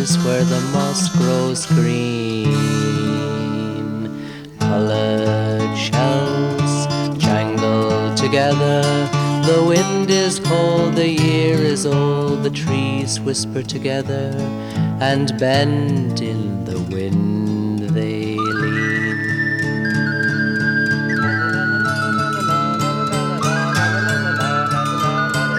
bushes where the moss grows green. Colored shells jangle together. The wind is cold, the year is old. The trees whisper together and bend in the wind.